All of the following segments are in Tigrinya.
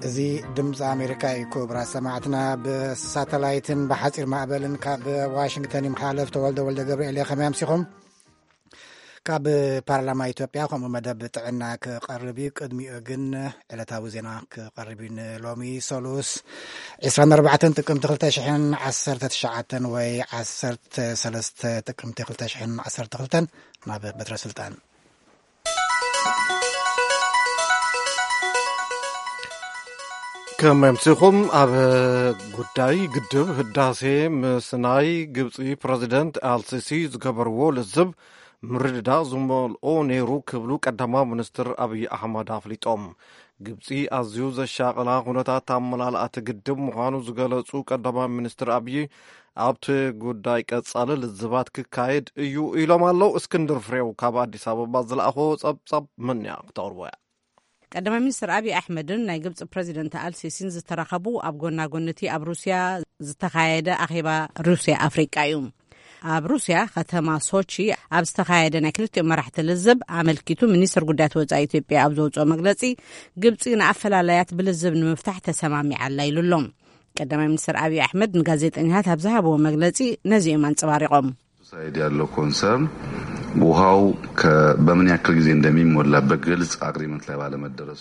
زي دمز أمريكا كبرى سمعتنا بساتلايتن بحصير مقبلن كاب واشنطن مخالف تولد جبريل خميسكم كاب بارلمان إثيوبيا كم مدب تعنا كقربي قدمي أجن على تاوزنا كقربين لومي سولوس 24 تكم تخلتشحن 10 تشعتن وي 10 3 تكم تخلتشحن 10 تخلتن ما بتر سلطان كما يمسيكم أب قداي قدب هداسي مسناي قبطي بريزيدنت السيسي زقبرو للزب مردا زمال او نيرو كبلو قدما منستر أبي أحمد أفليتوم قبطي أزيوز الشاقلا هنتا تاملالات قدب مخانو زقالتسو قدما منستر أبي أبت قداي كتسال للزبات كايد ايو إلو مالو اسكندر فريو كابا دي سابب بازل أخو صب من يقتور ويا قدما منستر أبي أحمدن ناي قبط بريزيدنت السيسين زترخبو أبقونا قنتي أب روسيا زتخايد أخيبا روسيا أفريقيا يوم أب روسيا ختما سوتشي أب زتخايد ناكلت مرحت للزب عملكيتو منستر قدات وزا إثيوبيا أبزوجو مقلسي قبطي نعفل لايات بالزب نمفتح تسمامي على الليل اللوم قدما منستر أبي أحمد نقازيت إنهات هبزهبو مقلسي نزي من صبارقهم ሳይድ ያለው ኮንሰርን ውሃው በምን ያክል ጊዜ እንደሚሞላ በግልጽ አግሪመንት ላይ ባለመደረሱ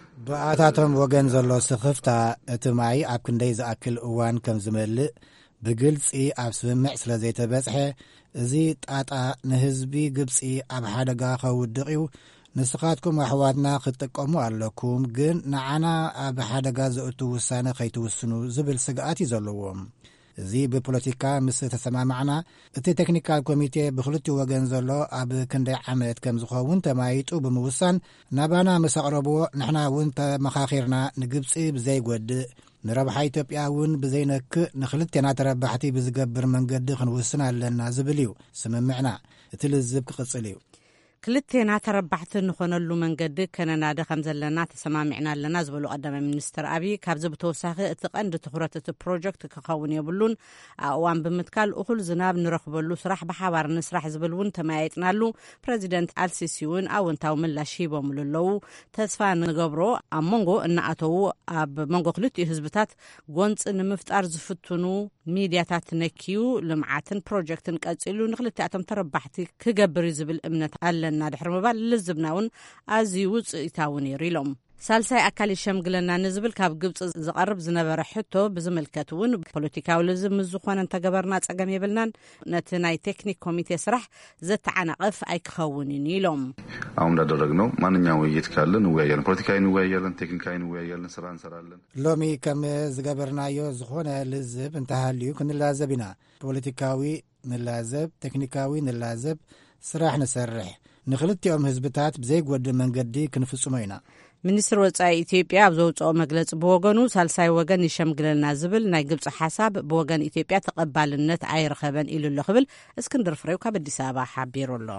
በአታቶም ወገን ዘሎ ስኽፍታ እቲ ማይ ኣብ ክንደይ ዝኣክል እዋን ከም ዝመልእ ብግልፂ ኣብ ስምምዕ ስለ ዘይተበፅሐ እዚ ጣጣ ንህዝቢ ግብፂ ኣብ ሓደጋ ከውድቕ እዩ ንስኻትኩም ኣሕዋትና ክትጥቀሙ ኣለኩም ግን ንዓና ኣብ ሓደጋ ዘእቱ ውሳነ ከይትውስኑ ዝብል ስግኣት እዩ ዘለዎም እዚ ብፖለቲካ ምስ ተሰማማዕና እቲ ቴክኒካል ኮሚቴ ብክልቲኡ ወገን ዘሎ ኣብ ክንደይ ዓመት ከም ዝኸውን ተማይጡ ብምውሳን ናባና ምስ ኣቕረብዎ ንሕና እውን ተመኻኺርና ንግብፂ ብዘይጐድእ ንረብሓ ኢትዮጵያ እውን ብዘይነክእ ንክልቴና ተረባሕቲ ብዝገብር መንገዲ ክንውስን ኣለና ዝብል እዩ ስምምዕና እቲ ልዝብ ክቕፅል እዩ ክልቴና ተረባሕቲ ንኾነሉ መንገዲ ከነናደ ከም ዘለና ተሰማሚዕና ኣለና ዝበሉ ቀዳማይ ሚኒስትር ኣብይ ካብዚ ብተወሳኺ እቲ ቀንዲ ትኹረት እቲ ፕሮጀክት ክኸውን የብሉን እዋን ብምትካል እኹል ዝናብ ንረኽበሉ ስራሕ ብሓባር ንስራሕ ዝብል እውን ተመያይጥናሉ ፕሬዚደንት አልሲሲ እውን ኣወንታዊ ምላሽ ሂቦምሉ ኣለዉ ተስፋ ንገብሮ ኣብ መንጎ እናኣተዉ ኣብ መንጎ ክልቲኡ ህዝብታት ጎንፂ ንምፍጣር ዝፍትኑ ሚድያታት ነኪዩ ልምዓትን ፕሮጀክትን ቀፂሉ ንክልቲኣቶም ተረባሕቲ ክገብር ዝብል እምነት ኣለ ድሕሪ ምባል ልዝብናውን ኣዝዩ ውፅኢታዊ ነይሩ ኢሎም ሳልሳይ ኣካል ሸምግለና ንዝብል ካብ ግብፂ ዝቐርብ ዝነበረ ሕቶ ብዝምልከት እውን ፖለቲካዊ ልዝብ ምስ ዝኾነ እንተገበርና ፀገም የብልናን ነቲ ናይ ቴክኒክ ኮሚቴ ስራሕ ዘተዓናቐፍ ኣይክኸውንን ኢሎም አሁን እንዳደረግነው ማንኛውም ውይይት ካለ እንወያያለን ፖለቲካዊ እንወያያለን ቴክኒካዊ እንወያያለን ስራ እንሰራለን ሎሚ ከም ዝገበርናዮ ዝኾነ ልዝብ እንተሃልዩ ክንላዘብ ኢና ፖለቲካዊ ንላዘብ ቴክኒካዊ ንላዘብ ስራሕ ንሰርሕ ንክልቲኦም ህዝብታት ብዘይጎድእ መንገዲ ክንፍጽሞ ኢና ሚኒስትር ወጻኢ ኢትዮጵያ ኣብ ዘውፅኦ መግለፂ ብወገኑ ሳልሳይ ወገን ይሸምግለና ዝብል ናይ ግብፂ ሓሳብ ብወገን ኢትዮጵያ ተቐባልነት ኣይረኸበን ኢሉ ኣሎ ክብል እስክንድር ፍሬው ካብ ኣዲስ ኣበባ ሓቢሩ ኣሎ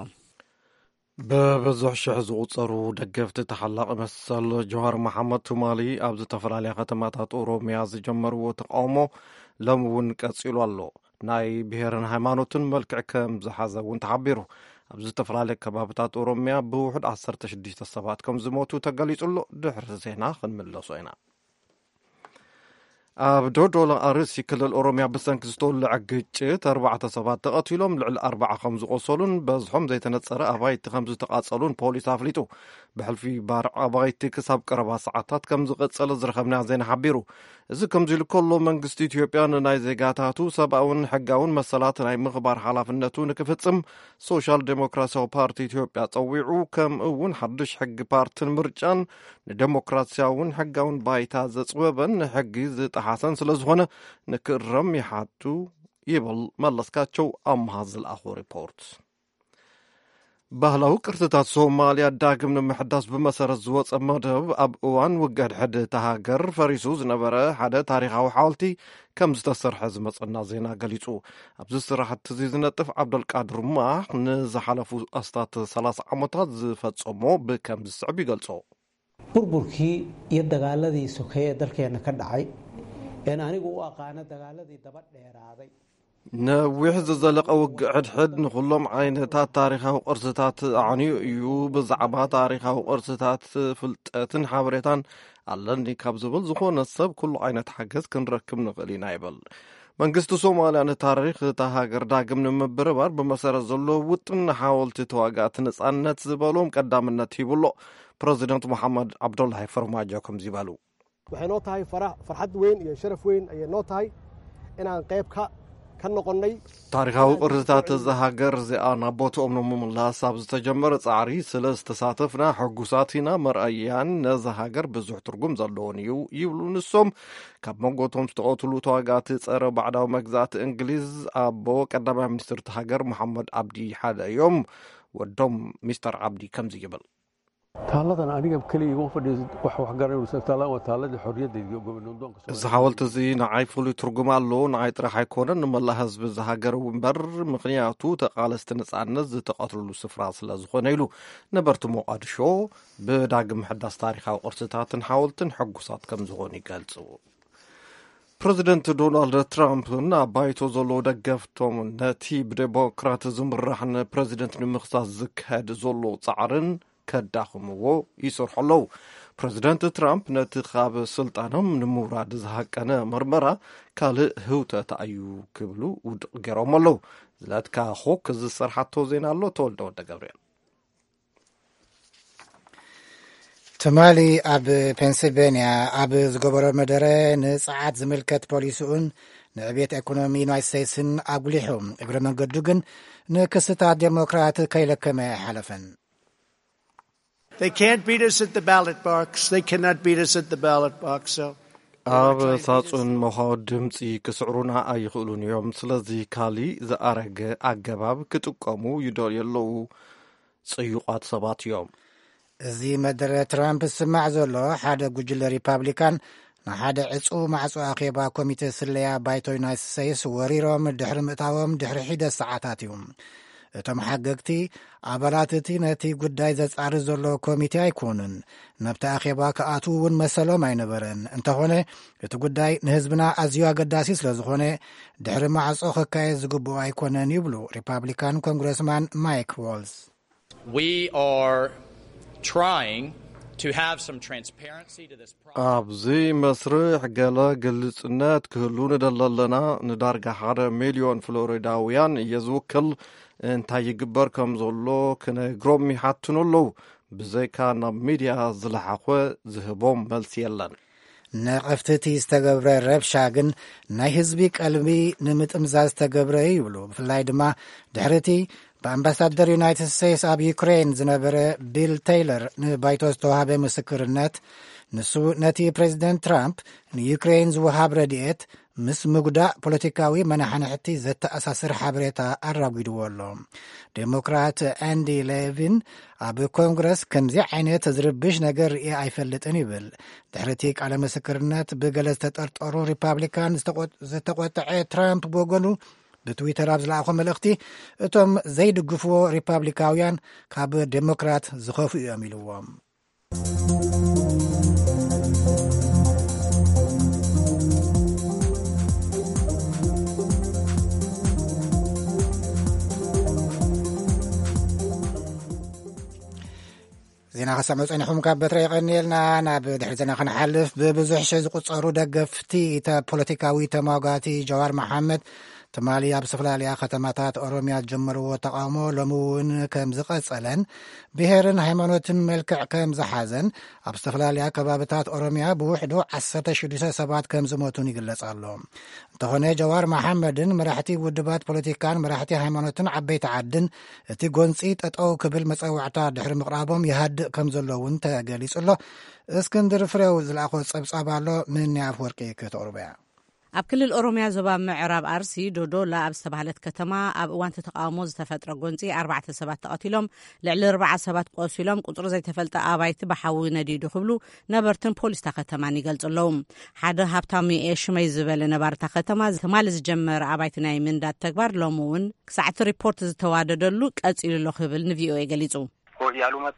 በብዙሕ ሽሕ ዝቁፀሩ ደገፍቲ ተሓላቕ መሰል ጀዋር መሓመድ ቱማሊ ኣብ ዝተፈላለያ ከተማታት ኦሮሚያ ዝጀመርዎ ተቃውሞ ሎም እውን ቀፂሉ ኣሎ ናይ ብሄርን ሃይማኖትን መልክዕ ከም ዝሓዘ እውን ተሓቢሩ ኣብ ዝተፈላለየ ከባቢታት ኦሮሚያ ብውሕድ 16 ሰባት ከም ዝሞቱ ተገሊጹሎ ድሕሪ ዜና ክንምለሶ ኢና ኣብ ዶዶላ ኣርሲ ክልል ኦሮሚያ ብሰንኪ ዝተወልዐ ግጭት 4 ሰባት ተቐቲሎም ልዕሊ 40 ከም ዝቆሰሉን በዝሖም ዘይተነፀረ ኣባይቲ ከም ዝተቃፀሉን ፖሊስ ኣፍሊጡ ብሕልፊ ባርዕ ኣባይቲ ክሳብ ቀረባ ሰዓታት ከም ዝቐፀለ ዝረኸብና ዜና ሓቢሩ እዚ ከምዚ ኢሉ ከሎ መንግስቲ ኢትዮጵያ ንናይ ዜጋታቱ ሰብኣውን ሕጋውን መሰላት ናይ ምኽባር ሓላፍነቱ ንክፍፅም ሶሻል ዴሞክራሲያዊ ፓርቲ ኢትዮጵያ ፀዊዑ ከምኡ እውን ሓድሽ ሕጊ ፓርቲን ምርጫን ንዴሞክራሲያውን ሕጋውን ባይታ ዘፅበበን ሕጊ ዝጠሓሰን ስለ ዝኾነ ንክእረም ይሓቱ ይብል መለስካቸው ኣምሃ ዝለኣኹ ሪፖርት ባህላዊ ቅርስታት ሶማልያ ዳግም ንምሕዳስ ብመሰረት ዝወፀ መደብ ኣብ እዋን ውግእ ሕድ ተሃገር ፈሪሱ ዝነበረ ሓደ ታሪካዊ ሓወልቲ ከም ዝተሰርሐ ዝመፀና ዜና ገሊጹ ኣብዚ ስራሕቲ እዚ ዝነጥፍ ዓብደልቃድር ማህ ንዝሓለፉ ኣስታት 30 ዓመታት ዝፈፀሞ ብከም ዝስዕብ ይገልጾ burburkii iyo dagaaladii sokeeye dalkeena ka dhacay een anigu u aqaana dagaaladii daba dheeraaday ነዊሕ ዝዘለቐ ውግዕ ሕድሕድ ንኩሎም ዓይነታት ታሪኻዊ ቅርስታት ኣዕንዩ እዩ ብዛዕባ ታሪኻዊ ቅርስታት ፍልጠትን ሓበሬታን ኣለኒ ካብ ዝብል ዝኾነ ሰብ ኩሉ ዓይነት ሓገዝ ክንረክብ ንኽእል ኢና ይብል መንግስቲ ሶማልያ ንታሪክ እታ ሃገር ዳግም ንምብርባር ብመሰረት ዘሎ ውጥን ሓወልቲ ተዋጋእቲ ነጻነት ዝበሎም ቀዳምነት ሂብሎ ፕሬዚደንት መሐመድ ዓብዱላሂ ፈርማጆ ከምዚ ይበሉ waxay noo tahay farxad weyn iyo sharaf weyn ayay noo tahay inaan qayb ka noqonnay ታሪካዊ ቅርስታት እዛ ሃገር እዚኣ ናብ ቦትኦም ንምምላስ ኣብ ዝተጀመረ ጻዕሪ ስለ ዝተሳተፍና ሕጉሳት ኢና መርኣያን ነዛ ሃገር ብዙሕ ትርጉም ዘለዎን እዩ ይብሉ ንሶም ካብ መንጎቶም ዝተቐትሉ ተዋጋእቲ ጸረ ባዕዳዊ መግዛእቲ እንግሊዝ ኣቦ ቀዳማይ ሚኒስትር እቲ ሃገር መሐመድ ዓብዲ ሓደ እዮም ወዶም ሚስተር ዓብዲ ከምዚ ይብል taaladan aniga kaliya ugu fadhiyo wax garanaysa taaladan waa taalada xorriyadda iyo gobondoonka እዚ ሓወልቲ እዚ ንዓይ ፍሉይ ትርጉም ኣለዎ ንዓይ ጥራሕ ኣይኮነን ንመላ ህዝቢ ዝሃገር እምበር ምክንያቱ ተቃለስቲ ነጻነት ዝተቐትልሉ ስፍራ ስለ ዝኾነ ኢሉ ነበርቲ ሞቃዲሾ ብዳግም ምሕዳስ ታሪካዊ ቅርስታትን ሓወልትን ሕጉሳት ከም ዝኾኑ ይገልጹ ፕሬዚደንት ዶናልድ ትራምፕ ባይቶ ዘሎ ደገፍቶም ነቲ ብዴሞክራት ዝምራሕ ፕሬዚደንት ንምኽሳስ ዝካየድ ዘሎ ጻዕርን ከዳኽምዎ ይሰርሑ ኣለዉ ፕሬዚደንት ትራምፕ ነቲ ካብ ስልጣኖም ንምውራድ ዝሃቀነ መርመራ ካልእ ህውተት እዩ ክብሉ ውድቕ ገይሮም ኣለዉ ዝለትካ ኾክ ዝሰርሓቶ ዜና ኣሎ ተወልደ ወደ ገብርኤል ትማሊ ኣብ ፔንስልቬንያ ኣብ ዝገበሮ መደረ ንፀዓት ዝምልከት ፖሊስኡን ንዕብየት ኢኮኖሚ ዩናይትድ ስቴትስን ኣጉሊሖም እግረ መንገዱ ግን ንክስታት ዴሞክራት ከይለከመ ሓለፈን They can't beat us at the ballot box. They cannot beat us at the ballot box. So ኣብ ሳጹን መኻወድ ድምፂ ክስዕሩና ኣይኽእሉን እዮም ስለዚ ካሊእ ዝኣረገ ኣገባብ ክጥቀሙ ይደልየለዉ ጽዩቓት ሰባት እዮም እዚ መደረ ትራምፕ ዝስማዕ ዘሎ ሓደ ጉጅለ ሪፓብሊካን ንሓደ ዕፁ ማዕፁ ኣኼባ ኮሚቴ ስለያ ባይቶ ዩናይትድ ስቴትስ ወሪሮም ድሕሪ ምእታዎም ድሕሪ ሒደት ሰዓታት እዩ እቶም ሓገግቲ ኣባላት እቲ ነቲ ጉዳይ ዘጻሪ ዘሎ ኮሚቴ ኣይኮኑን ነብቲ ኣኼባ ከኣትዉ እውን መሰሎም ኣይነበረን እንተኾነ እቲ ጉዳይ ንህዝብና ኣዝዩ ኣገዳሲ ስለ ዝኾነ ድሕሪ ማዕፆ ክካየድ ዝግብኦ ኣይኮነን ይብሉ ሪፓብሊካን ኮንግረስማን ማይክ ዋልዝ We are trying to have some transparency to this process. ኣብዚ መስርሕ ገለ ግልጽነት ክህሉ ንደለለና ንዳርጋ 1 ሚልዮን ፍሎሪዳውያን እየዝውክል እንታይ ይግበር ከም ዘሎ ክነግሮም ይሓትኑ ኣለዉ ብዘይካ ናብ ሚድያ ዝለሓኾ ዝህቦም መልሲ የለን ነቐፍቲ እቲ ዝተገብረ ረብሻ ግን ናይ ህዝቢ ቀልቢ ንምጥምዛዝ ዝተገብረ ይብሉ ብፍላይ ድማ ድሕርቲ በአምባሳደር ዩናይትድ ስቴትስ ኣብ ዩክሬን ዝነበረ ቢል ቴይለር ንባይቶ ዝተዋሃበ ምስክርነት ንሱ ነቲ ፕሬዚደንት ትራምፕ ንዩክሬን ዝወሃብ ረድኤት ምስ ምግዳእ ፖለቲካዊ መናሕንሕቲ ዘተኣሳስር ሓበሬታ ኣራጒድዎ ኣሎ ዴሞክራት ኣንዲ ሌቪን ኣብ ኮንግረስ ከምዚ ዓይነት ዝርብሽ ነገር ርኢ ኣይፈልጥን ይብል ድሕርቲ ቃለ ምስክርነት ብገለ ዝተጠርጠሩ ሪፓብሊካን ዝተቆጥዐ ትራምፕ ብወገኑ ብትዊተር ኣብ ዝለኣኾ መልእኽቲ እቶም ዘይድግፍዎ ሪፓብሊካውያን ካብ ዴሞክራት ዝኸፉ እዮም ኢልዎም ዜና ከሰምዑ ፀኒሑም ካብ በትረ ይቐኒልና ናብ ድሕሪ ዜና ክንሓልፍ ብብዙሕ ሸ ዝቁፀሩ ደገፍቲ ፖለቲካዊ ተሟጋቲ ጀዋር መሓመድ ትማሊ ኣብ ዝተፈላለያ ከተማታት ኦሮምያ ጀመርዎ ተቃውሞ ሎሚ እውን ከም ዝቐጸለን ብሄርን ሃይማኖትን መልክዕ ከም ዝሓዘን ኣብ ዝተፈላለያ ከባቢታት ኦሮምያ ብውሕዱ 16 ሰባት ከም ዝሞቱን ይግለጽ ኣሎ እንተኾነ ጀዋር መሓመድን መራሕቲ ውድባት ፖለቲካን መራሕቲ ሃይማኖትን ዓበይቲ ዓድን እቲ ጎንፂ ጠጠው ክብል መፀውዕታ ድሕሪ ምቕራቦም ይሃድእ ከም ዘሎ እውን ተገሊጹ ኣሎ እስክንድር ፍሬው ዝለኣኾ ፀብጻብ ኣሎ ምን ኣፈወርቂ ከተቕርበያ ኣብ ክልል ኦሮምያ ዞባ ምዕራብ ኣርሲ ዶዶላ ኣብ ዝተባህለት ከተማ ኣብ እዋን ተቃውሞ ዝተፈጥረ ጎንፂ 4 ሰባት ተቐቲሎም ልዕሊ 40 ሰባት ቆሲሎም ቁፅሪ ዘይተፈልጠ ኣባይቲ ብሓዊ ነዲዱ ክብሉ ነበርትን ፖሊስታ ከተማን ይገልጹ ኣለዉ ሓደ ሃብታሚ ሽመይ ዝበለ ነባርታ ከተማ ትማሊ ዝጀመረ ኣባይቲ ናይ ምንዳድ ተግባር ሎሚ እውን ክሳዕቲ ሪፖርት ዝተዋደደሉ ቀፂሉ ኣሎ ክብል ንቪኦኤ ገሊጹ ያሉ መጡ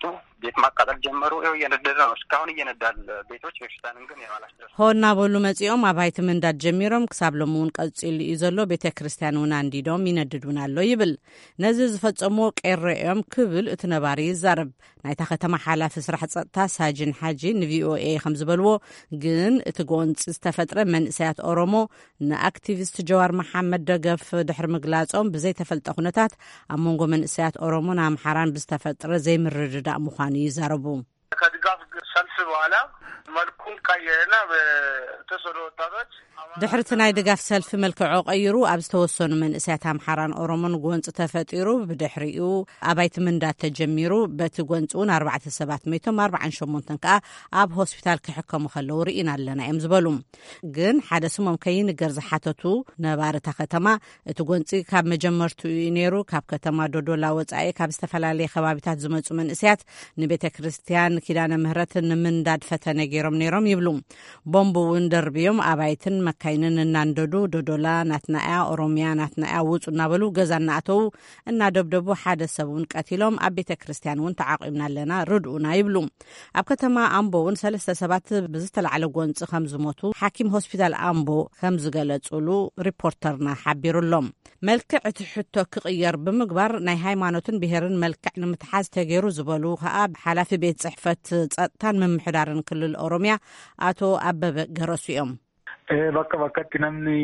ቤት ማቃጠል ጀመሩ። እየነደደ ነው እስካሁን እየነዳል ቤቶች ቤተክርስቲያንን ግን ያላስተረ ሆና ቦሉ መጽኦም አባይት ምንዳድ ጀሚሮም ክሳብ ለሙን ቀጽል ይዘሎ ቤተክርስቲያን ወና እንዲዶም ይነድዱናል ይብል ነዚ ዝፈጸሞ ቀረዮም ክብል እትነባሪ ይዛረብ ናይታ ከተማ ሓላፊ ስራሕ ጸጥታ ሳጅን ሓጂ ንቪኦኤ ከም ዝበልዎ ግን እቲ ጎንጽ ዝተፈጥረ መንእሰያት ኦሮሞ ንአክቲቪስት ጀዋር መሐመድ ደገፍ ድሕሪ ምግላጾም ብዘይ ተፈልጠ ኩነታት ኣብ መንጎ መንእሰያት ኦሮሞን አምሓራን ብዝተፈጥረ ዘይምርድዳእ ምዃኑ ይዛረቡ። ከድጋፍ ሰልፍ በኋላ መልኩን ቀየረና በተሰዶ ወጣቶች ድሕርቲ ናይ ድጋፍ ሰልፊ መልክዑ ቀይሩ ኣብ ዝተወሰኑ መንእሰያት አምሓራን ኦሮሞን ጎንጽ ተፈጢሩ ብድሕሪኡ ኣባይቲ ምንዳድ ተጀሚሩ በቲ ጎንጽውን 4 ሰባት ሞይቶም 48 ከዓ ኣብ ሆስፒታል ክሕከሙ ከለዉ ርኢና ኣለና እዮም ዝበሉ። ግን ሓደ ስሞም ከይንገር ዝሓተቱ ነባርታ ከተማ እቲ ጎንጺ ካብ መጀመርቱ ነይሩ ካብ ከተማ ዶዶላ ወጻኢ ካብ ዝተፈላለየ ከባቢታት ዝመጹ መንእሰያት ንቤተ ክርስቲያን ኪዳነ ምህረት ንምንዳድ ፈተነ ገይሮም ነይሮም ይብሉ። ቦምብ እውን ደርብዮም ኣባይትን መካይንን እናንደዱ ዶዶላ ናትናያ ኦሮሚያ ናትናያ ውጹ እናበሉ ገዛ እናኣተው እናደብደቡ ሓደ ሰብውን ቀቲሎም ኣብ ቤተ ክርስቲያን እውን ተዓቂብና ኣለና ርድኡና ይብሉ። ኣብ ከተማ ኣምቦ እውን 3 ሰባት ብዝተላዕለ ጎንፂ ከም ዝሞቱ ሓኪም ሆስፒታል ኣምቦ ከም ዝገለጹሉ ሪፖርተርና ሓቢሩሎም። መልክዕ እቲ ሕቶ ክቕየር ብምግባር ናይ ሃይማኖትን ብሄርን መልክዕ ንምትሓዝ ተገይሩ ዝበሉ ከዓ ሓላፊ ቤት ጽሕፈት ጸጥታን ምምሕዳርን ክልል ኦሮሚያ አቶ አበበ ገረሱ እዮም። bakka bakkatti namni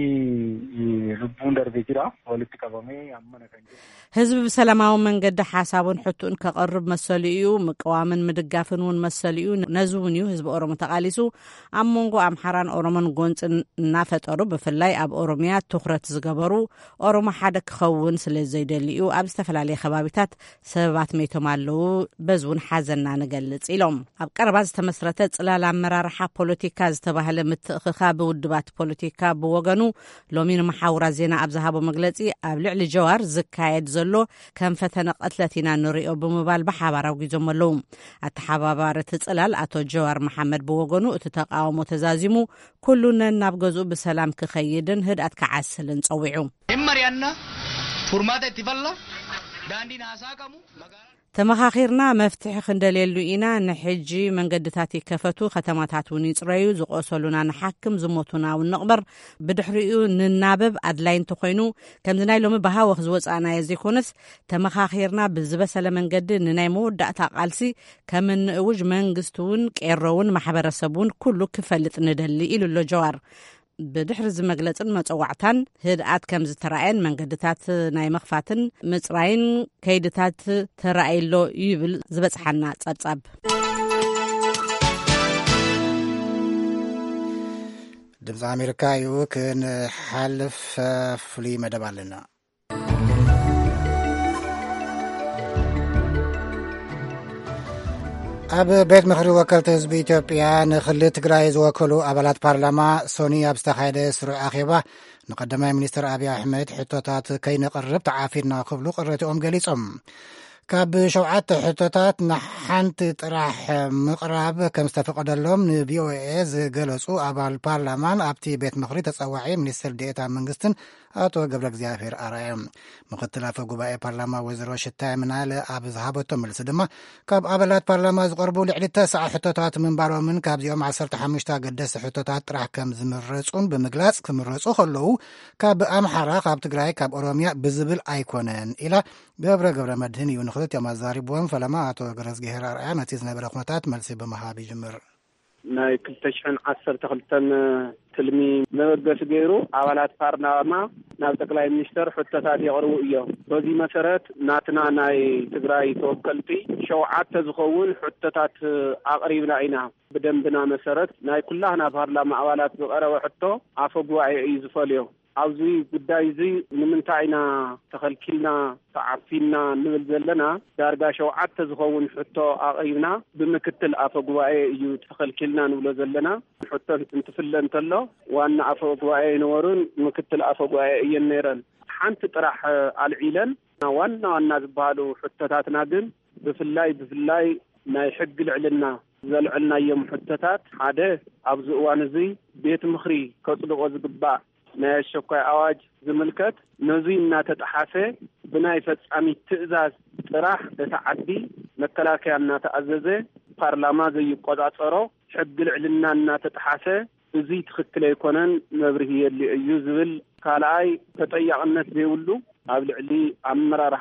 lubbuun darbee jira walitti qabamee amma kan jiru ህዝቢ ብሰላማዊ መንገዲ ሓሳቡን ሕቱን ከቀርብ መሰሉ እዩ ምቅዋምን ምድጋፍን እውን መሰሉ እዩ ነዚ እውን እዩ ህዝቢ ኦሮሞ ተቃሊሱ ኣብ መንጎ ኣምሓራን ኦሮሞን ጎንጽ እናፈጠሩ ብፍላይ ኣብ ኦሮሚያ ትኩረት ዝገበሩ ኦሮሞ ሓደ ክኸውን ስለ ዘይደሊ እዩ ኣብ ዝተፈላለየ ከባቢታት ሰባት ሜቶም ኣለዉ በዚ እውን ሓዘና ንገልጽ ኢሎም። ኣብ ቀረባ ዝተመስረተ ጽላል ኣመራርሓ ፖለቲካ ዝተባህለ ምትእኽኻ ብውድባት ፖለቲካ ብወገኑ ሎሚ ንመሓውራ ዜና ኣብ ዝሃቦ መግለጺ ኣብ ልዕሊ ጀዋር ዝካየድ ዘሎ ከም ፈተነ ቀትለቲና ንሪኦ ብምባል ብሓባራው ጊዜም ኣለዉ። ኣተሓባባሪ ጽላል አቶ ጀዋር መሐመድ ብወገኑ እቲ ተቃውሞ ተዛዚሙ ኩሉነን ናብ ገዝኡ ብሰላም ክኸይድን ህድኣት ክዓስልን ጸዊዑ እመርያና ፉርማታ እትፈላ ዳንዲና አሳቀሙ ተመኻኺርና መፍትሒ ክንደልየሉ ኢና ንሕጂ መንገድታት ይከፈቱ ከተማታት እውን ይጽረዩ ዝቆሰሉና ንሓክም ዝሞቱና እውን ንቕበር ብድሕሪኡ ንናበብ ኣድላይ እንተኮይኑ ከምዚ ናይ ሎሚ ባሃወኽ ዝወፃና ዘይኮነስ ተመኻኺርና ብዝበሰለ መንገዲ ንናይ መወዳእታ ቃልሲ ከም ንእውጅ መንግስቲ እውን ቄሮውን ማሕበረሰቡን ኩሉ ክፈልጥ ንደሊ ኢሉሎ ጀዋር። ብድሕሪ ዝመግለጽን መጸዋዕታን ህድኣት ከም ዝተራእየን መንገድታት ናይ መኽፋትን ምጽራይን ከይድታት ተራእይሎ ይብል ዝበጽሓና ጸብጻብ ድምፂ ኣሜሪካ እዩ። ክንሓልፍ ፍሉይ መደብ ኣለና። ኣብ ቤት ምክሪ ወከልቲ ህዝቢ ኢትዮጵያ ንክልል ትግራይ ዝወከሉ ኣባላት ፓርላማ ሶኒ ኣብ ዝተኻየደ ስሩዕ ኣኼባ ንቀዳማይ ሚኒስትር ኣብዪ ኣሕመድ ሕቶታት ከይነቕርብ ተዓፊርና ክብሉ ቅሬትኦም ገሊፆም። ካብ 7 ሕቶታት ንሓንቲ ጥራሕ ምቕራብ ከም ዝተፈቀደሎም ንቪኦኤ ዝገለጹ ኣባል ፓርላማን ኣብቲ ቤት ምክሪ ተጸዋዒ ሚኒስትር ዴኤታ መንግስትን አቶ ገብረ እግዚአብሔር ኣርኣዮም ምክትል አፈ ጉባኤ ፓርላማ ወይዘሮ ሽታይ ምናለ ኣብ ዝሃበቶ መልሲ ድማ ካብ ኣባላት ፓርላማ ዝቐርቡ ልዕሊ 9 ሕቶታት ምንባሮምን ካብዚኦም 15 ገደስቲ ሕቶታት ጥራሕ ከም ዝምረጹን ብምግላጽ ክምረጹ ከለዉ ካብ ኣምሓራ ካብ ትግራይ ካብ ኦሮሚያ ብዝብል ኣይኮነን ኢላ ገብረ መድህን እዩ ንክልቲኦም ኣዛሪቦም። ፈለማ አቶ ገብረ እግዚአብሔር ኣርኣያ ነቲ ዝነበረ ኩነታት መልሲ ብምሃብ ይጅምር። ናይ 2012 ትልሚ መበገስ ገይሩ ኣባላት ፓርላማ ናብ ጠቅላይ ሚኒስተር ሕቶታት የቕርቡ እዮም። በዚ መሰረት ናትና ናይ ትግራይ ተወከልቲ 7 ዝኸውን ሕቶታት ኣቕሪብና ኢና። ብደንብና መሰረት ናይ ኩላህና ፓርላማ ኣባላት ዝቐረበ ሕቶ ኣፈ ጉባኤ እዩ ዝፈልዮ። ኣብዚ ጉዳይ እዚ ንምንታይ ኢና ተኸልኪልና ተዓፊና ንብል ዘለና ዳርጋ 7 ዝኸውን ሕቶ ኣቕሪብና ብምክትል ኣፈ ጉባኤ እዩ ተኸልኪልና ንብሎ ዘለና። ሕቶ እንትፍለ እንተሎ ዋና ኣፈ ጉባኤ ይነበሩን ምክትል ኣፈ ጉባኤ እየን ነይረን። ሓንቲ ጥራሕ ኣልዒለን ዋና ዝበሃሉ ሕቶታትና ግን ብፍላይ ናይ ሕጊ ልዕልና ዘልዕልናዮም ሕቶታት ሓደ ኣብዚ እዋን እዚ ቤት ምክሪ ከጽድቆ ዝግባእ ናይ አስቸኳይ አዋጅ ዝምልከት ነዚ እናተጣሓፈ ብናይ ፈጻሚ ትእዛዝ ጥራሕ ተዓዲ መከላከያ እናተኣዘዘ ፓርላማ ዘይቆጻጸሮ ሕግ ልዕልና እናተጣሓሰ እዚ ትክክል ኣይኮነን መብርሂ የሊ እዩ ዝብል ካልኣይ ተጠያቅነት ዘይብሉ ኣብ ልዕሊ ኣመራርሓ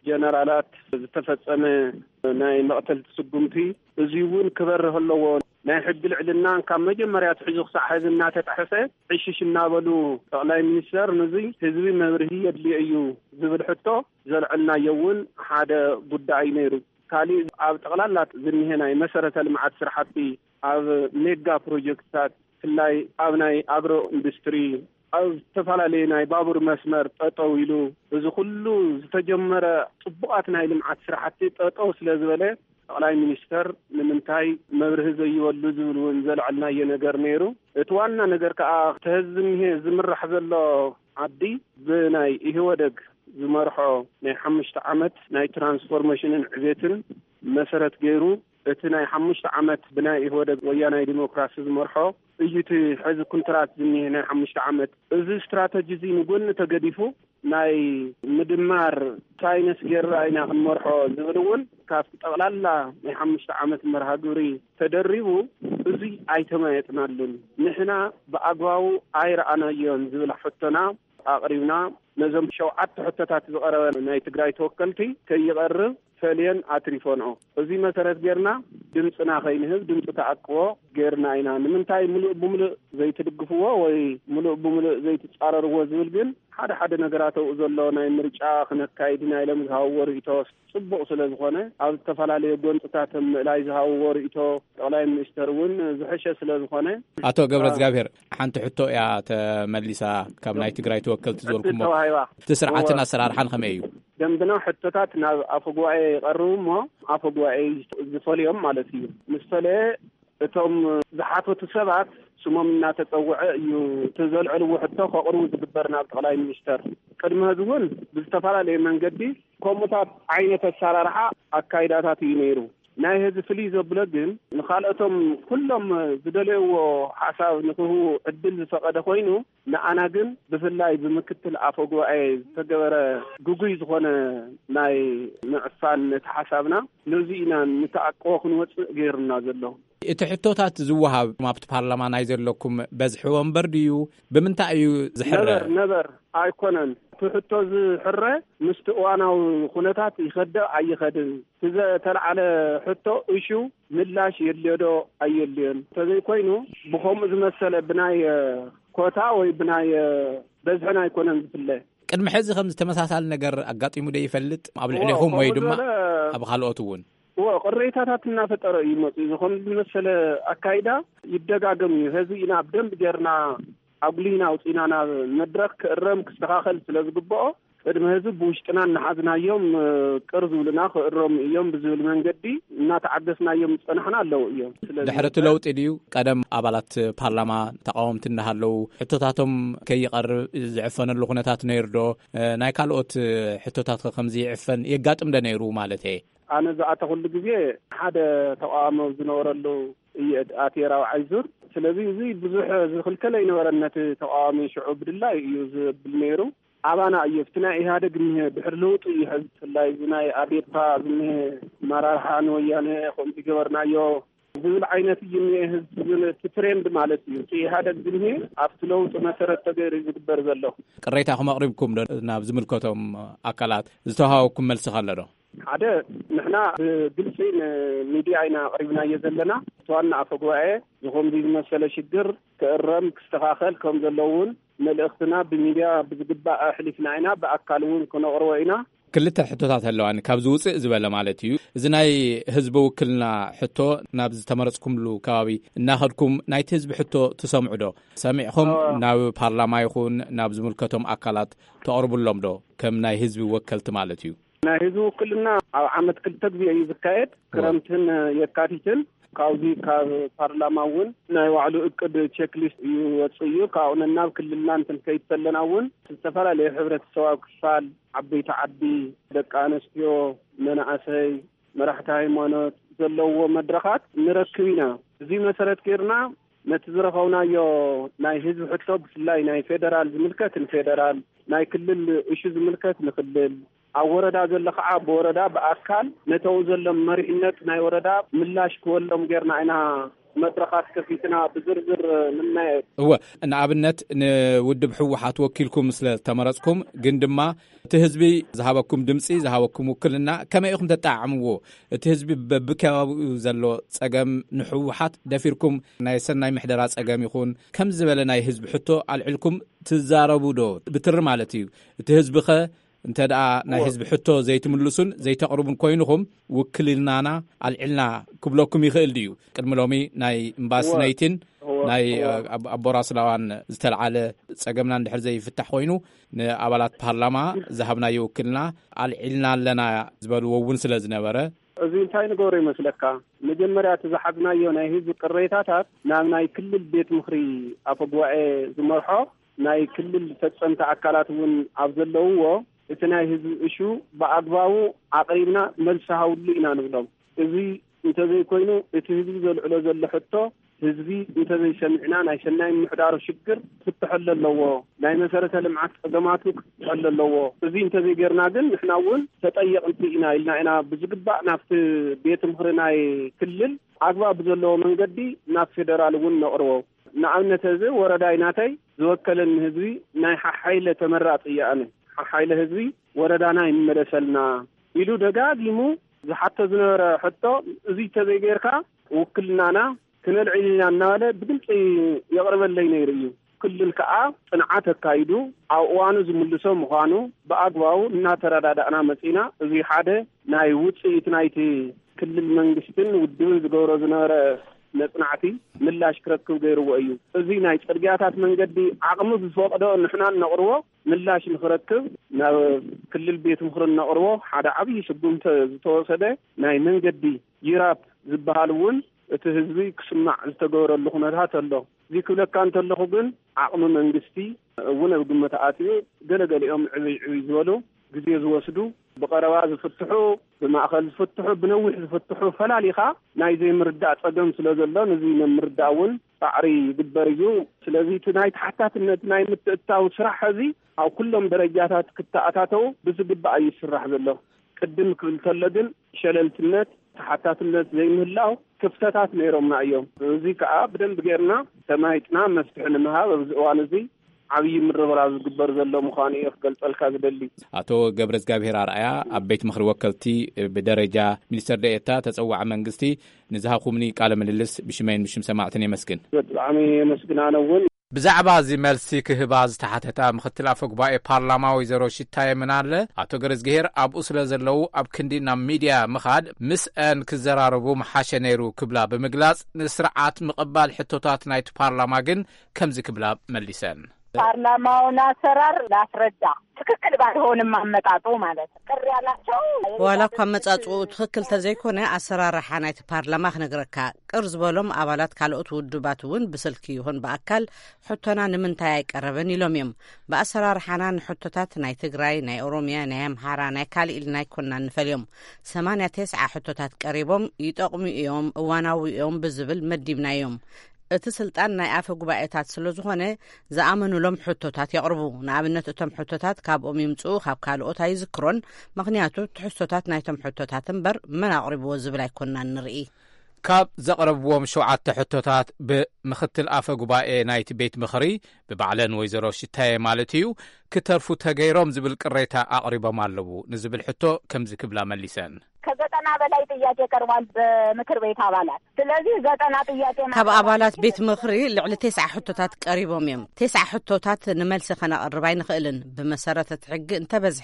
ጀነራላት ዝተፈጸመ ናይ መቕተልቲ ስጉምቲ እዚ እውን ክበርህ ኣለዎ ናይ ሕግ ልዕልና ካብ መጀመርያ ትሕዙ ክሳዕ ሕዚ እናተጣሓሰ ዕሽሽ እናበሉ ጠቅላይ ሚኒስተር ነዚ ህዝቢ መብርሂ የድሊ እዩ ዝብል ሕቶ ዘልዕልናዮ እውን ሓደ ጉዳይ ነይሩ ካሊእ ኣብ ጠቕላላት ዝኒሄ ናይ መሰረተ ልምዓት ስራሕቲ ኣብ ሜጋ ፕሮጀክትታት ፍላይ ኣብ ናይ አግሮ ኢንዱስትሪ ኣብ ዝተፈላለዩ ናይ ባቡር መስመር ጠጠው ኢሉ እዚ ኩሉ ዝተጀመረ ጽቡቃት ናይ ልምዓት ስራሕቲ ጠጠው ስለ ዝበለ ጠቅላይ ሚኒስተር ንምንታይ መብርሂ ዘይወሉ ዝብል እውን ዘልዕልናዮ ነገር ነይሩ እቲ ዋና ነገር ከዓ ተህዝምሄ ዝምራሕ ዘሎ ዓዲ ብናይ ኢህወደግ ዝመርሖ ናይ 5 ዓመት ናይ ትራንስፎርሜሽንን ዕቤትን መሰረት ገይሩ እቲ ናይ 5 ዓመት ብናይ ኢህወደግ ወያናይ ዲሞክራሲ ዝመርሖ እዩቲ ሕዚ ኮንትራት ዝኒሄ ናይ 5 ዓመት እዚ ስትራቴጂ እዚ ንጎኒ ተገዲፉ ናይ ምድማር ሳይንስ ጌራ ኢና ክንመርሖ ዝብል እውን ካብ ጠቕላላ ናይ 5 ዓመት መርሃ ግብሪ ተደሪቡ እዚ ኣይተማየጥናሉን ንሕና ብኣግባቡ ኣይረኣናዮን ዝብል ሕቶና ኣቕሪብና ነዞም 7 ሕቶታት ዝቐረበ ናይ ትግራይ ተወከልቲ ከይቐርብ ፈልየን ኣትሪፎንኦ እዚ መሰረት ጌርና ድምፅና ኸይንህብ ድምፂ ተኣቅቦ ጌርና ኢና ንምንታይ ሙሉእ ብሙሉእ ዘይትድግፍዎ ወይ ሙሉእ ብሙሉእ ዘይትጻረርዎ ዝብል ግን ሓደ ነገራት ኣው ዘሎ ናይ ምርጫ ክነካይድ ናይ ለም ዝሃብዎ ርእቶ ጽቡቕ ስለ ዝኾነ ኣብ ዝተፈላለዩ ጎንፅታት ምእላይ ዝሃብዎ ርእቶ ጠቅላይ ሚኒስተር እውን ዝሕሸ ስለ ዝኾነ ኣቶ ገብረእግዚአብሔር ሓንቲ ሕቶ እያ ተመሊሳ ካብ ናይ ትግራይ ተወከልቲ ዝወልኩሞ እቲ ስርዓትን ኣሰራርሓን ከመይ እዩ ደምብና ሕቶታት ናብ ኣፈ ጉባኤ ይቐርቡ እሞ ኣፈ ጉባኤ ዝፈልዮም ማለት እዩ ምስ ፈለየ እቶም ዝሓተቱ ሰባት ስሞም እናተፀውዐ እዩ ተዘልዕልዎ ሕቶ ከቕርቡ ዝግበር ናብ ጠቅላይ ሚኒስተር ቅድመ ሕዚ እውን ብዝተፈላለየ መንገዲ ከምኡታት ዓይነት ኣሰራርሓ ኣካይዳታት እዩ ነይሩ ናይ ህዝቢ ፍልይ ዘብሎ ግን ንኻልኦቶም ኩሎም ዝደለይዎ ሓሳብ ንክህቡ ዕድል ዝፈቐደ ኮይኑ ንኣና ግን ብፍላይ ብምክትል ኣፈ ጉባኤ ዝተገበረ ጉጉይ ዝኾነ ናይ ምዕፋን እቲ ሓሳብና ነዚ ኢና ንተኣቅቦ ክንወፅእ ገይሩና ዘሎ እቲ ሕቶታት ዝወሃብ ኣብቲ ፓርላማ ናይ ዘለኩም በዝሒ ወንበር ድዩ ብምንታይ እዩ ዝሕረ ነበር ኣይኮነን ሕቶ ዝሕረ ምስቲ እዋናዊ ኩነታት ይኸድእ ኣይኸድን ዝተልዓለ ሕቶ እሹ ምላሽ የድልዮ ኣየድልዮን ተዘይ ኮይኑ ብኸምኡ ዝመሰለ ብናይ ኮታ ወይ ብናይ በዝሕና ኣይኮነን ዝፍለ ቅድሚ ሕዚ ከም ዝተመሳሳሊ ነገር ኣጋጢሙ ደ ይፈልጥ ኣብ ልዕሊኹም ወይ ድማ ኣብ ካልኦት እውን ቅሬታታት እናፈጠረ እዩ መፅኡ ዝኾነ ዝመሰለ ኣካይዳ ይደጋገም እዩ ህዚ ኢና ብደንብ ጌርና ኣጉሊና ውፅኢና ናብ መድረክ ክእረም ክስተኻኸል ስለ ዝግብኦ ቅድሚ ህዝቢ ብውሽጥና እናሓዝናዮም ቅር ዝብሉና ክእሮም እዮም ብዝብል መንገዲ እናተዓገስናዮም ዝፀናሕና ኣለዉ እዮም ድሕሪ እቲ ለውጢ ድዩ ቀደም ኣባላት ፓርላማ ተቃወምቲ እናሃለዉ ሕቶታቶም ከይቐርብ ዝዕፈነሉ ኩነታት ነይሩ ዶ ናይ ካልኦት ሕቶታት ከምዚ ይዕፈን የጋጥም ደ ነይሩ ማለት እየ ኣነ ዝኣተኹሉ ግዜ ሓደ ተቃዋሞ ዝነበረሉ እየ ኣቴራዊ ዓይዙር ስለዚ እዚ ብዙሕ ዝኽልከለ ይነበረነት ተቃዋሚ ሽዑ ብድላይ እዩ ዝብል ነይሩ ኣባና እዩ ፍቲ ናይ ኢህኣደግ እኒሄ ድሕሪ ለውጡ እዩ ሕዚ ብፍላይ ናይ ኣዴፓ ዝኒሄ መራርሓ ንወያነ ከምዚ ገበርናዮ ዝብል ዓይነት እዩ እኒሄ ህዝቢ ትሬንድ ማለት እዩ እቲ ኢህኣደግ ዝኒሄ ኣብቲ ለውጡ መሰረት ተገይሩ ዝግበር ዘሎ ቅሬታኹም ኣቕሪብኩም ዶ ናብ ዝምልከቶም ኣካላት ዝተዋሃበኩም መልሲ ካለ ዶ ሓደ ንሕና ብግልፂ ሚድያ ኢና ኣቕሪብናዮ ዘለና ተዋና ኣፈ ጉባኤ ዝኸምዚ ዝመሰለ ሽግር ክእረም ክስተኻኸል ከም ዘለውን መልእኽትና ብሚድያ ብዝግባእ ኣሕሊፍና ኢና ብኣካል እውን ክነቕርቦ ኢና ክልተ ሕቶታት ኣለዋኒ ካብ ዝውፅእ ዝበለ ማለት እዩ እዚ ናይ ህዝቢ ውክልና ሕቶ ናብ ዝተመረፅኩምሉ ከባቢ እናኸድኩም ናይቲ ህዝቢ ሕቶ ትሰምዑ ዶ ሰሚዕኹም ናብ ፓርላማ ይኹን ናብ ዝምልከቶም ኣካላት ተቕርቡሎም ዶ ከም ናይ ህዝቢ ወከልቲ ማለት እዩ ናይ ህዝቢ ውክልና ኣብ ዓመት 2 ግዜ እዩ ዝካየድ ክረምትን የካቲትን ካብዚ ካብ ፓርላማ እውን ናይ ባዕሉ እቅድ ቼክሊስት እዩ ወፅእ እዩ ካብኡ ናብ ክልልና እንትን ከይድ ዘለና እውን ዝተፈላለዩ ሕብረተሰባዊ ክፋል ዓበይቲ ዓዲ ደቂ ኣንስትዮ መናእሰይ መራሕቲ ሃይማኖት ዘለዎ መድረኻት ንረክብ ኢና እዚ መሰረት ጌርና ነቲ ዝረኸብናዮ ናይ ህዝቢ ሕቶ ብፍላይ ናይ ፌደራል ዝምልከት ንፌደራል ናይ ክልል እሹ ዝምልከት ንክልል أوردا زل خعب وردا بأكل نتوزل مرينة ناي وردا ملاش كولهم غيرنا أنا مدرخات كفيتنا بزرزر منا هو أن عبنت نودب حوحات وكيلكم مثل تمرزكم جندما تهزبي ذهبكم دمسي ذهبكم وكلنا كما يخم تتعمو تهزبي ببكا زلو تسقم نحوحات دفيركم نايسن ناي محدرات تسقم يخون كم زبالة ناي هزب حتو على علكم تزاربو دو بتر مالتي تهزبخه انت دا ناي حزب حتو زي تملسون زي تقربون كوينهم وكلنانا العلنا كبلوكم يخيل ديو كدملومي ناي مباس نايتين ناي ابوراس لوان زتلعاله صقمنا ندحر زي يفتح خوينو نابالات بارلاما ذهبنا يوكلنا العلنا لنا زبلو وون سلازنبره እዚህ እንታይ ንገሩ ይመስለካ መጀመርያ ተዛሓግናዮ ናይ ህዝብ ቅሬታታት ናብ ናይ ክልል ቤት ምኽሪ ኣፈ ጉባኤ ዝመርሖ ናይ ክልል ተጸምታ አካላት እውን ኣብ ዘለውዎ እቲ ናይ ህዝብ እሹ በአግባቡ አቅሪብና መልሰሃውሉ ኢና ንብሎም እዚ እንተዘይ ኮይኑ እቲ ህዝብ ዘልዕሎ ዘሎ ሕቶ ህዝቢ እንተዘይ ሰምዕና ናይ ሰናይ ምሕዳር ሽግር ክትሕለለዎ ናይ መሰረተ ልምዓት ፀገማቱ ክትሕለለዎ እዚ እንተዘይ ገርና ግን ንሕና እውን ተጠየቅንቲ ኢና ብዝግባእ ናብቲ ቤት ምኽሪ ናይ ክልል አግባብ ዘለዎ መንገዲ ናብ ፌደራል እውን ነቕርቦ ንኣብነት እዚ ወረዳይ ናተይ ዝወከለን ህዝቢ ናይ ሓሓይለ ተመራፂ እያነ ሓሓይለ ህዝቢ ወረዳና ይመለሰልና ኢሉ ደጋጊሙ ዝሓተ ዝነበረ ሕቶ እዚ ተዘይ ጌርካ ውክልናና ክነልዕልና እናበለ ብግልፂ የቕርበለይ ነይሩ እዩ ክልል ከዓ ጽንዓት አካይዱ ኣብ እዋኑ ዝምልሶ ምዃኑ በአግባቡ እናተረዳዳእና መፂና እዚ ሓደ ናይ ውፅኢት ናይቲ ክልል መንግስትን ውድብን ዝገብሮ ዝነበረ ነጽናዕቲ ምላሽ ክረክብ ገይርዎ እዩ እዚ ናይ ጽርግያታት መንገዲ ዓቕሚ ዝፈቅዶ ንሕና ነቕርቦ ምላሽ ንኽረክብ ናብ ክልል ቤት ምኽሪ ነቕርቦ ሓደ ዓብዪ ሽጉምተ ዝተወሰደ ናይ መንገዲ ይራፕ ዝበሃል እውን እቲ ህዝቢ ክስማዕ ዝተገበረሉ ኩነታት ኣሎ እዚ ክብለካ እንተለኹ ግን ዓቕሚ መንግስቲ እውን ኣብ ግምት ኣትዩ ገለገሊኦም ዕብይ ዝበሉ ግዜ ዝወስዱ በቀረባ ዝፍትሑ በማእኸል ዝፍትሑ ብነዊሕ ዝፍትሑ ፈላሊኻ ናይ ዘይምርዳእ ፀገም ስለዘሎ ነዚ ንምርዳእ እውን ፃዕሪ ይግበር እዩ ስለዚ እቲ ናይ ተሓታትነት ናይ ምትእትታው ስራሕ እዚ ኣብ ኩሎም ደረጃታት ክተኣታተው ብዝግባእ እዩ ዝስራሕ ዘሎ ቅድም ክብል ከሎ ግን ሸለልትነት ተሓታትነት ዘይምህላው ክፍተታት ነይሮምና እዮም እዚ ከዓ ብደንብ ጌርና ተማይጥና መፍትሒ ንምሃብ ኣብዚ እዋን እዚ ዓብዪ ምርብራብ ዝግበር ዘሎ ምዃኑ እዩ ክገልጸልካ ዝደሊ አቶ ገብረእግዚአብሔር አርአያ ኣብ ቤት ምኽሪ ወከልቲ ብደረጃ ሚኒስተር ዴኤታ ተጸዋዕ መንግስቲ ንዝሃኹምኒ ቃለ ምልልስ ብሽመይን ብሽም ሰማዕትን የመስግን ብጣዕሚ የመስግናነ እውን ብዛዕባ እዚ መልሲ ክህባ ዝተሓተታ ምክትል አፈ ጉባኤ ፓርላማ ወይዘሮ ሽታየ ምናለ አቶ ገብረእግዚአብሔር ኣብኡ ስለ ዘለው ኣብ ክንዲ ናብ ሚድያ ምኻድ ምስአን ክዘራረቡ መሓሸ ነይሩ ክብላ ብምግላጽ ንስርዓት ምቕባል ሕቶታት ናይቲ ፓርላማ ግን ከምዚ ክብላ መሊሰን ፓርላማውን አሰራር ላስረዳ ትክክል ባልሆንም አመጣጡ ማለት ቅር ያላቸው ዋላ እኳ መጻጹ ትክክል ተዘይኮነ አሰራርሓ ናይቲ ፓርላማ ክነግረካ ቅር ዝበሎም አባላት ካልኦት ውድባት እውን ብስልኪ ይኹን በአካል ሕቶና ንምንታይ አይቀረበን ኢሎም እዮም በአሰራርሓና ንሕቶታት ናይ ትግራይ ናይ ኦሮሚያ ናይ አምሓራ ናይ ካልእ ኢልና ይኮንና ንፈልዮም 89 ሕቶታት ቀሪቦም ይጠቕሙ እዮም እዋናዊ እዮም ብዝብል መዲብናዮም እቲ ስልጣን ናይ አፈ ጉባኤታት ስለዝኾነ ዝኣመኑሎም ሕቶታት የቕርቡ ንኣብነት እቶም ሕቶታት ካብኦም ይምጽኡ ካብ ካልኦት ኣይዝክሮን ምክንያቱ ትሕዝቶታት ናይቶም ሕቶታት እምበር መን ኣቕሪብዎ ዝብል ኣይኮንናን ንርኢ ካብ ዘቕረብዎም 7 ሕቶታት ብምክትል አፈ ጉባኤ ናይቲ ቤት ምኽሪ ብባዕለን ወይዘሮ ሽታየ ማለት እዩ ክተርፉ ተገይሮም ዝብል ቅሬታ ኣቕሪቦም ኣለዉ ንዝብል ሕቶ ከምዚ ክብላ መሊሰን ከዘጠና በላይ ጥያቄ ቀርቧል በምክር ቤት አባላት ስለዚህ ዘጠና ጥያቄ ካብ አባላት ቤት ምኽሪ ልዕሊ 9 ሕቶታት ቀሪቦም እዮም 9 ሕቶታት ንመልሲ ከነቕርብ ኣይንኽእልን ብመሰረተ ሕጊ እንተበዝሐ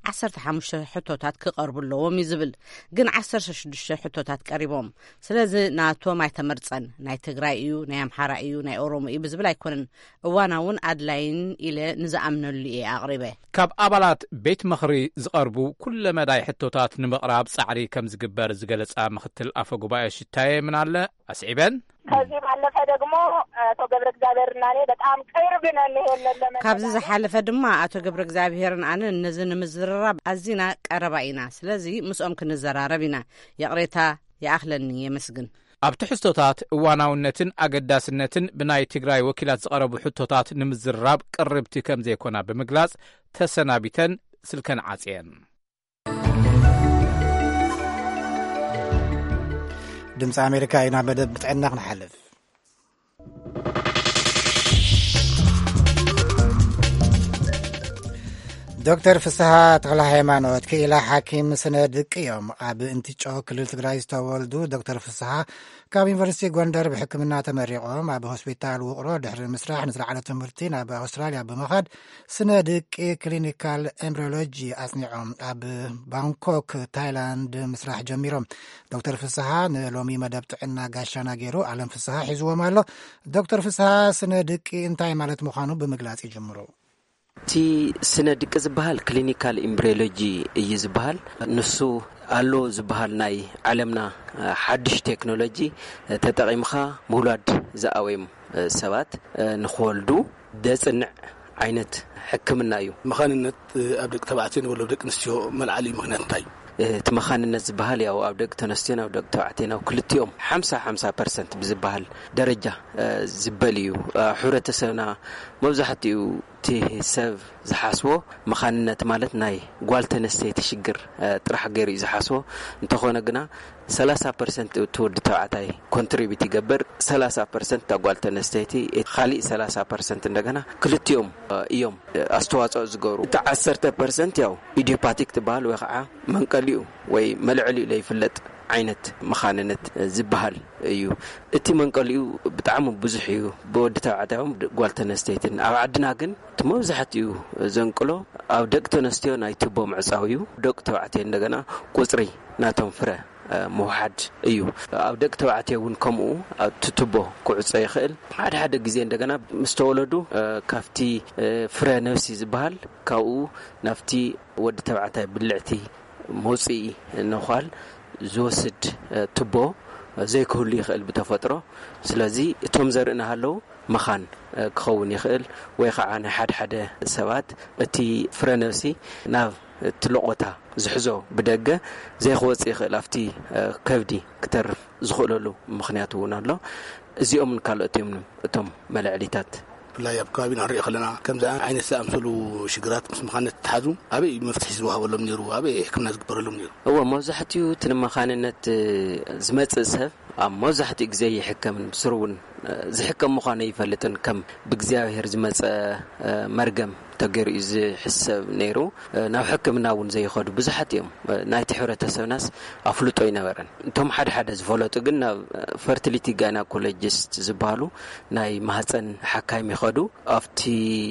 15 ሕቶታት ክቐርቡለዎም ይዝብል ግን 16 ሕቶታት ቀሪቦም ስለዚ ናቶም ኣይተመርፀን ናይ ትግራይ እዩ ናይ አምሓራ እዩ ናይ ኦሮሞ እዩ ብዝብል ኣይኮነን እዋናውን ኣድላይን ኢለ ንዝኣምነሉ እየ ኣቕሪበ ካብ አባላት ቤት ምኽሪ ዝቐርቡ ኩለ መዳይ ሕቶታት ንምቕራብ ጻዕሪ ከም ዝግበር ዝገለጻ ምክትል አፈ ጉባኤ ሽታየ ምናለ አስዒበን ከዚህ ባለፈ ደግሞ አቶ ገብረእግዚአብሔርና እኔ በጣም ቅርብ ነን ይሄን ካብዚ ዝሓለፈ ድማ አቶ ገብረእግዚአብሔርን ኣነ ነዝን ምዝራብ ኣዚና ቀረባ ኢና ስለዚ ምስኦም ክንዘራረብ ኢና የቕሬታ ይኣኽለኒ የመስግን ኣብ ትሕዝቶታት እዋናውነትን ኣገዳስነትን ብናይ ትግራይ ወኪላት ዝቐረቡ ሕቶታት ንምዝራብ ቅርብቲ ከም ዘይኮና ብምግላጽ ተሰናቢተን ስልከን ዓጽየን ድምፂ ኣሜሪካ ኢና መደብ ጥዕና ክንሓልፍ ዶክተር ፍስሓ ተክለ ሃይማኖት ክኢላ ሓኪም ስነ ድቂ እዮም ኣብ እንትጮ ክልል ትግራይ ዝተወልዱ ዶክተር ፍስሓ ካብ ዩኒቨርሲቲ ጎንደር ብሕክምና ተመሪቆም ኣብ ሆስፒታል ውቅሮ ድሕሪ ምስራሕ ንዝለዓለ ትምህርቲ ናብ ኣውስትራልያ ብምኻድ ስነ ድቂ ክሊኒካል ኤምብሪዮሎጂ ኣጽኒዖም ኣብ ባንኮክ ታይላንድ ምስራሕ ጀሚሮም ዶክተር ፍስሓ ንሎሚ መደብ ጥዕና ጋሻና ገይሩ ዓለም ፍስሓ ሒዝዎም ኣሎ ዶክተር ፍስሓ ስነ ድቂ እንታይ ማለት ምዃኑ ብምግላጽ ይጅምሩ እቲ ስነ ድቂ ዝበሃል ክሊኒካል ኤምብሪዮሎጂ እዩ ዝበሃል ንሱ አሎ ዝበሃል ናይ ዓለምና ሓድሽ ቴክኖሎጂ ተጠቂምኻ ምውላድ ዝኣወይም ሰባት ንኽወልዱ ደጽንዕ ዓይነት ሕክምና እዩ መኻንነት ኣብ ደቂ ተባዕትዮ ንወለዱ ደቂ ኣንስትዮ መልዓሊ ምኽንያት እንታይ እቲ መኻንነት ዝበሃል ያው ኣብ ደቂ ተነስትዮ ናብ ደቂ ተባዕትዮ ክልቲኦም 50% ብዝበሃል ደረጃ ዝበል እዩ ሕብረተሰብና መብዛሕትኡ እቲ ሰብ ዝሓስቦ መኻንነት ማለት ናይ ጓል ተነስተይቲ ሽግር ጥራሕ ገይሩ ዝሓስቦ እንተኾነ ግና 30% ተወዲ ተባዕታይ ኮንትሪቢዩት ይገብር 30% ተጓል ተነስተይቲ ካሊእ 30% እንደገና ክልቲኦም እዮም ኣስተዋጽኦ ዝገብሩ እቲ 10% ያው ኢዲዮፓቲክ ትበሃል ወይ ከዓ መንቀሊኡ ወይ መልዕሊኡ ለይፍለጥ ዓይነት መኻንነት ዝበሃል እዩ እቲ መንቀሊኡ ብጣዕሚ ብዙሕ እዩ ብወዲ ተባዕታዮም ጓል ተነስተይትን ኣብ ዓድና ግን እቲ መብዛሕትኡ ዘንቅሎ ኣብ ደቂ ተነስትዮ ናይ ቱቦ ምዕጻው እዩ ደቂ ተባዕትዮ እንደገና ቁጽሪ ናቶም ፍረ ምውሓድ እዩ ኣብ ደቂ ተባዕትዮ እውን ከምኡ ኣብ ቱቦ ክዕጾ ይኽእል ሓደ ግዜ እንደገና ምስተወለዱ ካፍቲ ፍረ ነፍሲ ዝበሃል ካብኡ ናፍቲ ወዲ ተባዕታይ ብልዕቲ መውጽኢ ንኳል ዝወስድ ቱቦ ዘይክህሉ ይኽእል ብተፈጥሮ ስለዚ እቶም ዘርእና ሃለው መኻን ክኸውን ይኽእል ወይ ከዓ ናይ ሓደ ሰባት እቲ ፍረ ነፍሲ ናብ ትልቆታ ዝሕዞ ብደገ ዘይክወጽ ይኽእል ኣብቲ ከብዲ ክተርፍ ዝኽእለሉ ምኽንያት እውን ኣሎ እዚኦም ካልኦትዮም እቶም መልዕሊታት ብላይ ኣብ ከባቢና ንሪኦ ከለና ከምዚ ዓይነት ዝኣምሰሉ ሽግራት ምስ መኻንነት ተሓዙ ኣበይ መፍትሒ ዝወሃበሎም ነይሩ ኣበይ ሕክምና ዝግበረሎም ነይሩ እዎ መብዛሕትኡ እቲ ንመኻንነት ዝመጽእ ሰብ ኣብ መብዛሕትኡ ግዜ ይሕከምን ብስሩውን ዝሕከም ምዃኑ ይፈልጥን ከም ብእግዚኣብሔር ዝመጸ መርገም ተገይሩ ዝሕሰብ ነይሩ ናብ ሕክምና እውን ዘይኸዱ ብዙሓት እዮም ናይቲ ሕብረተሰብናስ ኣፍልጦ ይነበረን እቶም ሓደ ዝፈለጡ ግን ናብ ፈርቲሊቲ ጋይናኮሎጂስት ዝበሃሉ ናይ ማህፀን ሓካይም ይኸዱ ኣብቲ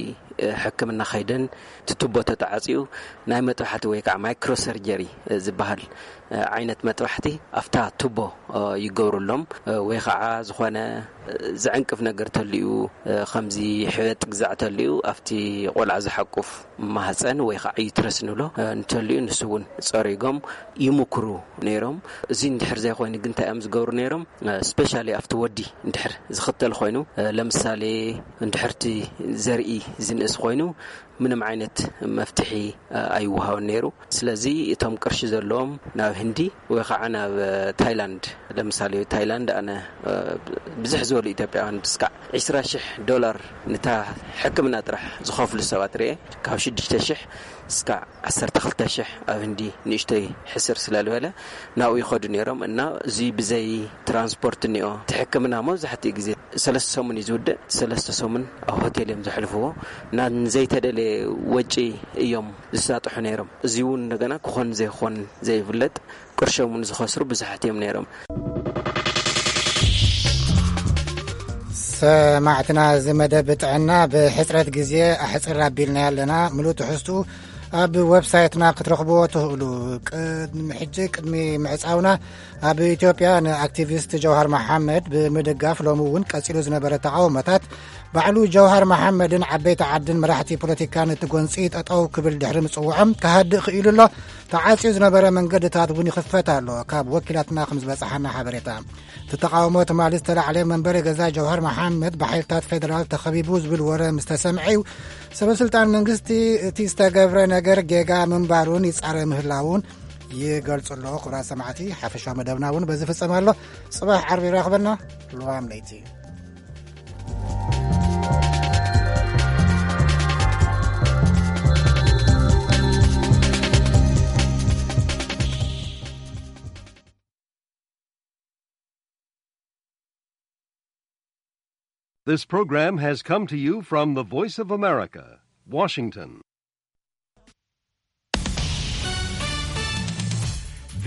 ሕክምና ኸይደን ትቱቦ ተጣዓጺኡ ናይ መጥባሕቲ ወይ ከዓ ማይክሮ ሰርጀሪ ዝበሃል ዓይነት መጥባሕቲ ኣፍታ ቱቦ ይገብሩሎም ወይ ከዓ ዝኾነ ዝዕንቅፍ ነገር ተልዩ ከምዚ ሕበጥ ግዛዕ ተልዩ ኣብቲ ቆልዓ ዝሓቁፍ ማህፀን ወይ ከዓ ዩትረስ ንብሎ እንተልዩ ንሱ እውን ጸሪጎም ይምክሩ ነይሮም እዚ እንድሕር ዘይኮይኑ ግን እንታይ እዮም ዝገብሩ ነይሮም ስፔሻሊ ኣብቲ ወዲ እንድሕር ዝኽተል ኮይኑ ለምሳሌ እንድሕርቲ ዘርኢ ዝንእስ ኮይኑ ምንም ዓይነት መፍትሒ ኣይወሃውን ነይሩ ስለዚ እቶም ቅርሺ ዘለዎም ናብ ህንዲ ወይ ከዓ ናብ ታይላንድ ለምሳሌ ታይላንድ ኣነ ብዙሕ ዝበሉ ኢትዮጵያውያን ብስካዕ $20,000 ነታ ሕክምና ጥራሕ ዝኸፍሉ ሰባት ርአ ካብ 6,000 እስካዕ 12,000 ኣብ ህንዲ ንእሽተይ ሕስር ስለልበለ ናብኡ ይኸዱ ነይሮም እና እዚ ብዘይ ትራንስፖርት ኒኦ ሕክምና መብዛሕትኡ ግዜ 3 ሰሙን ይዝውድእ 3 ሰሙን ኣብ ሆቴል እዮም ዘሕልፍዎ ና ዘይተደለ ወጪ እዮም ዝሳጥሑ ነይሮም እዚ እውን እንደገና ክኾን ዘይኾን ዘይፍለጥ ቅርሾምን ዝኸስሩ ብዙሓት እዮም ነይሮም ሰማዕትና ዝመደብ ጥዕና ብሕፅረት ግዜ ኣሕፅር ኣቢልና ያለና ሙሉእ ትሕዝቱ ኣብ ዌብሳይትና ክትረኽብዎ ትኽእሉ ቅድሚ ምዕፃውና ኣብ ኢትዮጵያ ንኣክቲቪስት ጀውሃር መሓመድ ብምድጋፍ ሎሚ እውን ቀፂሉ ዝነበረ ተቃውሞታት ባዕሉ ጀውሃር መሓመድን ዓበይቲ ዓድን መራሕቲ ፖለቲካን እቲ ጎንፂ ጠጠው ክብል ድሕሪ ምፅውዖም ካህድእ ክኢሉ ኣሎ ተዓፅዩ ዝነበረ መንገድታት እውን ይኽፈት ኣሎ ካብ ወኪላትና ከም ዝበፅሓና ሓበሬታ ተቃውሞ ትማሊ ዝተላዕለ መንበሪ ገዛ ጀውሃር መሓመድ ብሓይልታት ፌደራል ተኸቢቡ ዝብል ወረ ምስ ተሰምዐዩ ሰበስልጣን መንግስቲ እቲ ዝተገብረ ነገር ጌጋ ምንባሩን ይጻረ ምህላውን ይገልጹ ኣለዎ ክቡራት ሰማዕቲ ሓፈሻዊ መደብና እውን በዚ ፍጸም ኣሎ ጽባሕ ዓርቢ ይራኽበና ልዋም ለይቲ This program has come to you from the Voice of America, Washington.